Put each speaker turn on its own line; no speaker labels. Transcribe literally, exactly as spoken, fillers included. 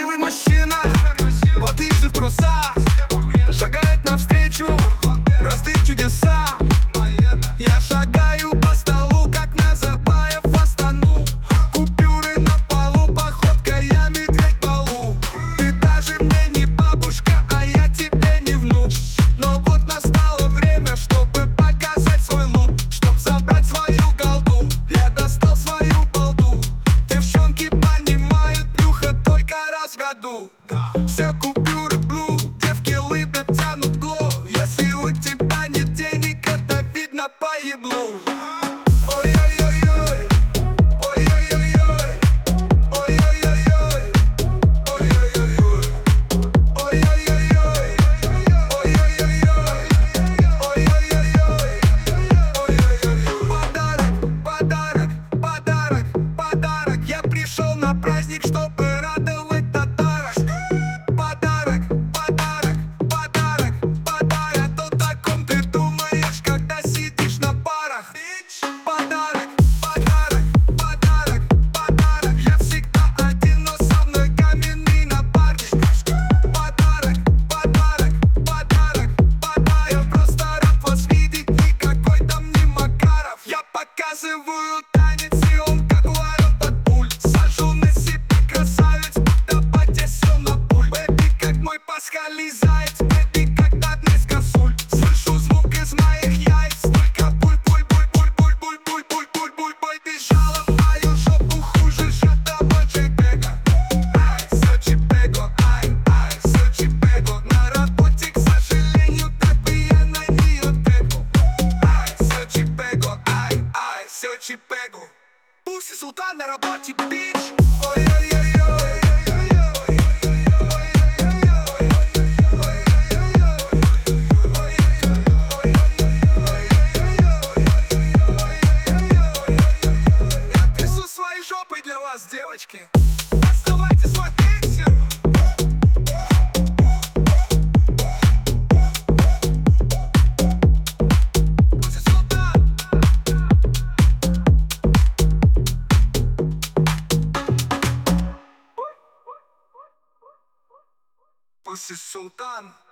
красивый мужчина, вот и в трусах шагает навстречу простым чудесам. Я шагаю по столу, как Назарбаев в Астану. Купюры на полу, походка я медведь полу. Ты даже мне не бабушка, а я тебе не внук. Но вот настало время, чтобы показать свой лук, чтоб забрать свою голду. Я достал свою балду. Девчонки понимают, плюха только раз в году. Все купюры блу, девки лыбят, тянут гло. Если у тебя нет денег, это видно по еблу. Ой-ой-ой-ой, ой-ой-ой-ой, ой-ой-ой-ой, ой-ой-ой-ой, ой-ой-ой-ой, ой-ой-ой-ой. Подарок, подарок, подарок, подарок. Я пришел на праздник, чтобы радовать татарок. Подарок, подарок, подарок, подарок. О таком ты думаешь, когда сидишь на парах. Подарок, подарок, подарок, подарок. Я всегда один, но со мной каменный напарник. Подарок, подарок, подарок, подарок. Я просто рад вас видеть, никакой там не Макаров. Я показываю танец, и он как ворот от пуль. Сажу на себе красавец, будто потесил на пуль. Бэби, как мой пасхальный заяц, бэби, как надмесь косуль. Слышу звук из моих яиц, только буль-буль-буль-буль-буль-буль-буль-буль-буль. Бежала в мою жопу хуже сжатого джейпега. Ай, всё чипего, ай, ай, всё чипего. На работе, к сожалению, так бы я на нее тэпал. Ай, всё чипего, ай, ай, всё чипего. Пусть султан на работе, бич. Ой-ой-ой-ой, я трясу своей жопой для вас, девочки. Доставайте свой пиксель. Пусть султан. Пусть султан.